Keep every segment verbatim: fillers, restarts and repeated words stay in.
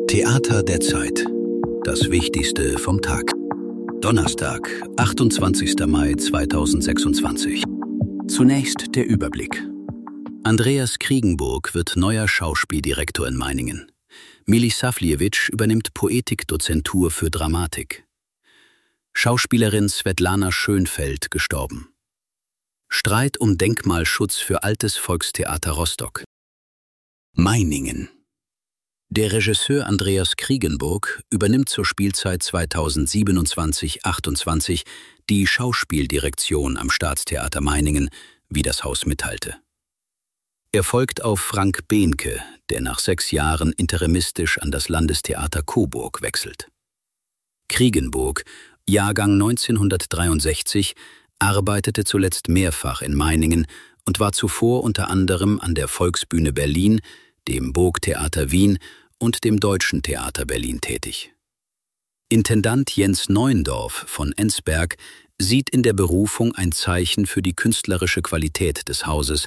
Theater der Zeit. Das Wichtigste vom Tag. Donnerstag, achtundzwanzigster Mai zweitausendsechsundzwanzig. Zunächst der Überblick. Andreas Kriegenburg wird neuer Schauspieldirektor in Meiningen. Milisavljevic übernimmt Poetikdozentur für Dramatik. Schauspielerin Svetlana Schönfeld gestorben. Streit um Denkmalschutz für Altes Volkstheater Rostock. Meiningen. Der Regisseur Andreas Kriegenburg übernimmt zur Spielzeit zweitausendsiebenundzwanzig achtundzwanzig die Schauspieldirektion am Staatstheater Meiningen, wie das Haus mitteilte. Er folgt auf Frank Behnke, der nach sechs Jahren interimistisch an das Landestheater Coburg wechselt. Kriegenburg, Jahrgang neunzehnhundertdreiundsechzig, arbeitete zuletzt mehrfach in Meiningen und war zuvor unter anderem an der Volksbühne Berlin, dem Burgtheater Wien und dem Deutschen Theater Berlin tätig. Intendant Jens Neuendorf von Ensberg sieht in der Berufung ein Zeichen für die künstlerische Qualität des Hauses.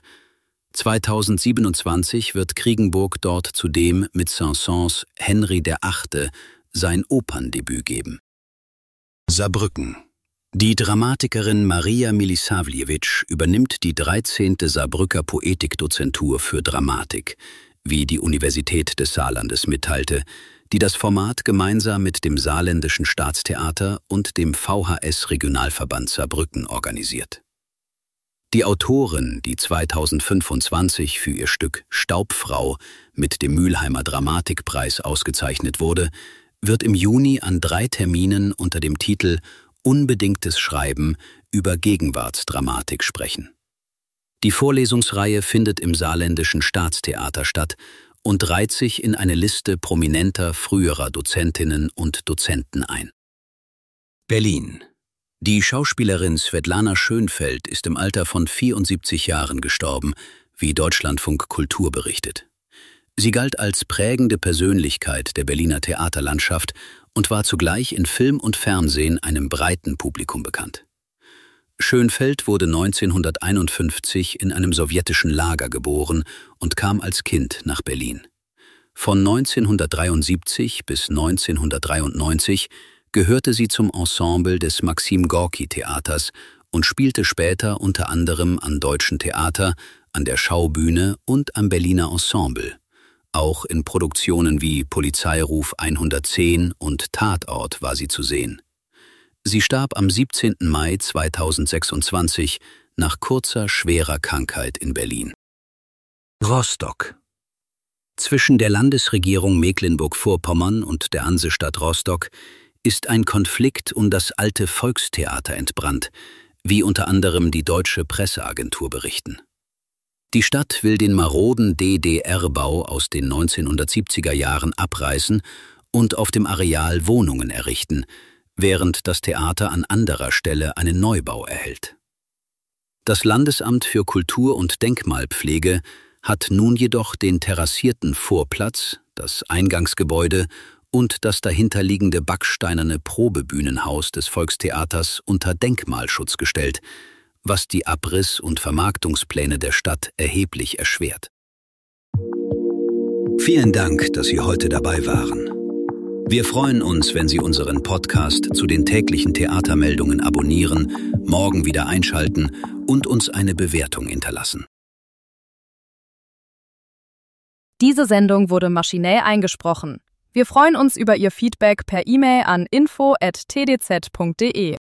zweitausendsiebenundzwanzig wird Kriegenburg dort zudem mit Saint-Saëns Henry der Achte sein Operndebüt geben. Saarbrücken. Die Dramatikerin Maria Milisavljevic übernimmt die dreizehnte Saarbrücker Poetikdozentur für Dramatik, wie die Universität des Saarlandes mitteilte, die das Format gemeinsam mit dem Saarländischen Staatstheater und dem V H S-Regionalverband Saarbrücken organisiert. Die Autorin, die zweitausendfünfundzwanzig für ihr Stück Staubfrau mit dem Mülheimer Dramatikpreis ausgezeichnet wurde, wird im Juni an drei Terminen unter dem Titel Unbedingtes Schreiben über Gegenwartsdramatik sprechen. Die Vorlesungsreihe findet im Saarländischen Staatstheater statt und reiht sich in eine Liste prominenter früherer Dozentinnen und Dozenten ein. Berlin. Die Schauspielerin Svetlana Schönfeld ist im Alter von vierundsiebzig Jahren gestorben, wie Deutschlandfunk Kultur berichtet. Sie galt als prägende Persönlichkeit der Berliner Theaterlandschaft und war zugleich in Film und Fernsehen einem breiten Publikum bekannt. Schönfeld wurde neunzehnhunderteinundfünfzig in einem sowjetischen Lager geboren und kam als Kind nach Berlin. Von neunzehnhundertdreiundsiebzig bis neunzehnhundertdreiundneunzig gehörte sie zum Ensemble des Maxim-Gorki-Theaters und spielte später unter anderem am Deutschen Theater, an der Schaubühne und am Berliner Ensemble. Auch in Produktionen wie Polizeiruf hundertzehn und Tatort war sie zu sehen. Sie starb am siebzehnten Mai zweitausendsechsundzwanzig nach kurzer, schwerer Krankheit in Berlin. Rostock. Zwischen der Landesregierung Mecklenburg-Vorpommern und der Hansestadt Rostock ist ein Konflikt um das alte Volkstheater entbrannt, wie unter anderem die Deutsche Presseagentur berichten. Die Stadt will den maroden D D R-Bau aus den neunzehnhundertsiebziger Jahren abreißen und auf dem Areal Wohnungen errichten, während das Theater an anderer Stelle einen Neubau erhält. Das Landesamt für Kultur- und Denkmalpflege hat nun jedoch den terrassierten Vorplatz, das Eingangsgebäude und das dahinterliegende backsteinerne Probebühnenhaus des Volkstheaters unter Denkmalschutz gestellt, was die Abriss- und Vermarktungspläne der Stadt erheblich erschwert. Vielen Dank, dass Sie heute dabei waren. Wir freuen uns, wenn Sie unseren Podcast zu den täglichen Theatermeldungen abonnieren, morgen wieder einschalten und uns eine Bewertung hinterlassen. Diese Sendung wurde maschinell eingesprochen. Wir freuen uns über Ihr Feedback per E-Mail an info at t d z punkt de.